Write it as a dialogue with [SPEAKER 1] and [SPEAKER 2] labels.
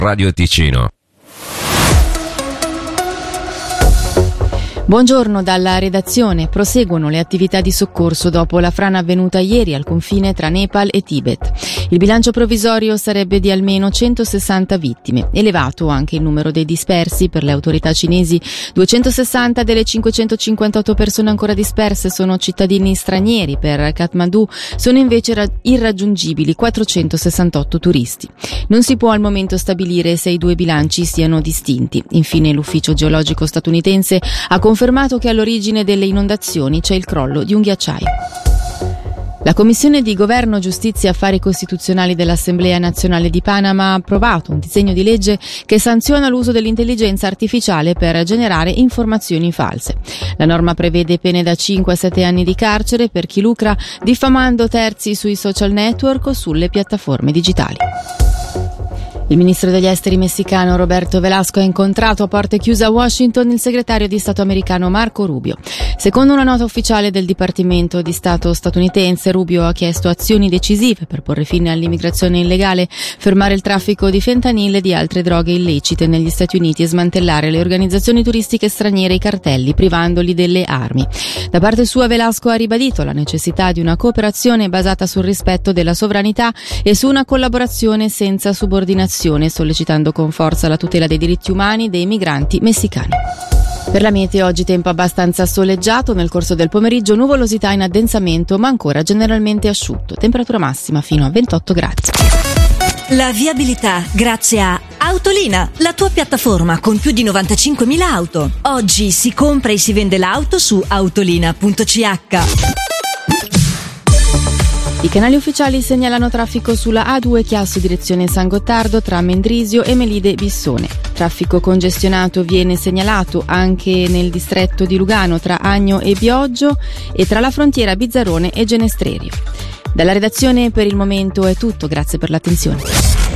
[SPEAKER 1] Radio Ticino.
[SPEAKER 2] Buongiorno dalla redazione. Proseguono le attività di soccorso dopo la frana avvenuta ieri al confine tra Nepal e Tibet. Il bilancio provvisorio sarebbe di almeno 160 vittime. Elevato anche il numero dei dispersi. Per le autorità cinesi, 260 delle 558 persone ancora disperse sono cittadini stranieri. Per Kathmandu sono invece irraggiungibili 468 turisti. Non si può al momento stabilire se i due bilanci siano distinti. Infine, l'ufficio geologico statunitense ha confermato che all'origine delle inondazioni c'è il crollo di un ghiacciaio. La Commissione di Governo, Giustizia e Affari Costituzionali dell'Assemblea Nazionale di Panama ha approvato un disegno di legge che sanziona l'uso dell'intelligenza artificiale per generare informazioni false. La norma prevede pene da 5 a 7 anni di carcere per chi lucra diffamando terzi sui social network o sulle piattaforme digitali. Il ministro degli esteri messicano Roberto Velasco ha incontrato a porte chiuse a Washington il segretario di Stato americano Marco Rubio. Secondo una nota ufficiale del Dipartimento di Stato statunitense, Rubio ha chiesto azioni decisive per porre fine all'immigrazione illegale, fermare il traffico di fentanyl e di altre droghe illecite negli Stati Uniti e smantellare le organizzazioni turistiche straniere e i cartelli, privandoli delle armi. Da parte sua, Velasco ha ribadito la necessità di una cooperazione basata sul rispetto della sovranità e su una collaborazione senza subordinazione, sollecitando con forza la tutela dei diritti umani dei migranti messicani. Per la meteo oggi tempo abbastanza soleggiato, nel corso del pomeriggio nuvolosità in addensamento ma ancora generalmente asciutto, temperatura massima fino a 28 gradi.
[SPEAKER 3] La viabilità grazie a Autolina, la tua piattaforma con più di 95.000 auto. Oggi si compra e si vende l'auto su autolina.ch.
[SPEAKER 2] I canali ufficiali segnalano traffico sulla A2 Chiasso direzione San Gottardo tra Mendrisio e Melide Bissone. Traffico congestionato viene segnalato anche nel distretto di Lugano tra Agno e Bioggio e tra la frontiera Bizzarrone e Genestrerio. Dalla redazione per il momento è tutto, grazie per l'attenzione.